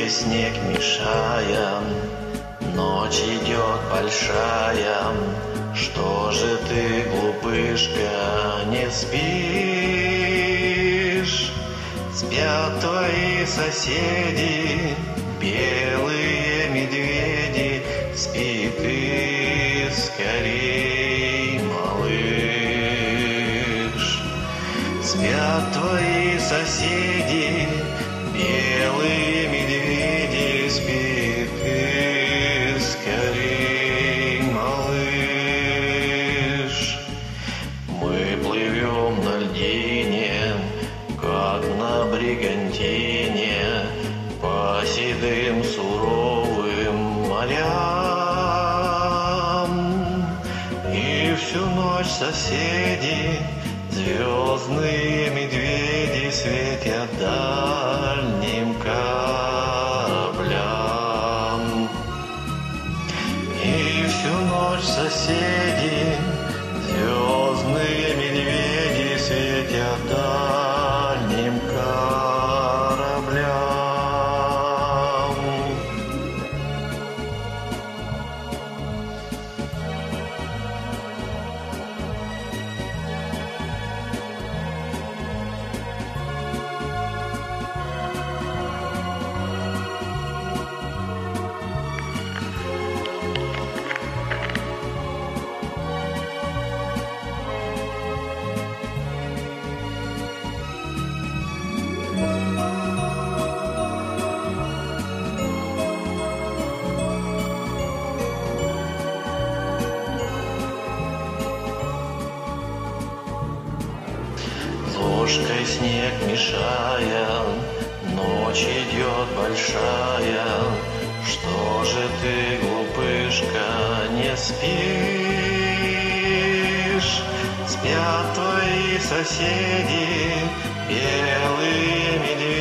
снег мешая, ночь идет большая. Что же ты, глупышка, не спишь? Спят твои соседи, белые медведи. Спи ты скорей, малыш. Спят твои соседи, белые медведи. Спи ты скорей, малыш. Мы плывем на льдине, как на бригантине, по седым суровым морям. И всю ночь соседи, звездные медведи, светят дальним кораблям. И всю ночь соседи, звездные медведи, светят дальним кораблям. Ложкой снег мешая, ночь идет большая. Что же ты, глупышка, не спишь? Спят твои соседи, белые медведи.